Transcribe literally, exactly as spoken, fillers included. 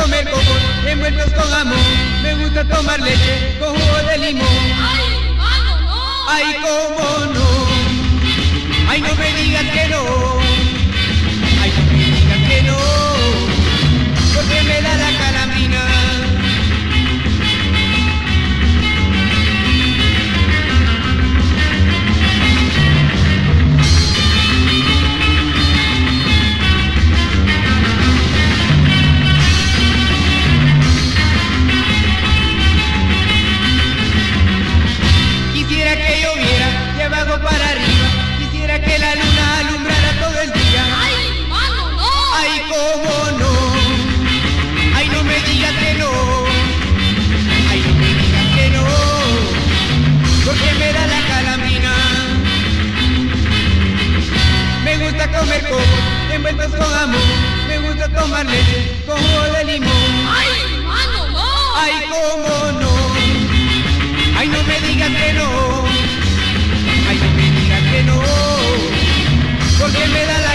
comer cocos envueltos con amor. Me gusta tomar leche con jugo de limón. ¡Ay, mano, no! Ay, cómo no. Ay, no me digas que no. Ay, no me digas que no. Porque me da la calamina. Quisiera que lloviera de abajo para arriba. Quisiera que la luna alumbrara todo el día. ¡Ay, mano, no! Ay, cómo no. Ay, no me digas que no. Ay, no me digas que no. Porque me da la calamina. Me gusta comer cocos envueltos con amor. Me gusta tomar leche con jugo de limón. ¡Ay, mano, no! Ay, cómo no. Ay, no me digas que no. Ay, no me digas que no. Porque me da la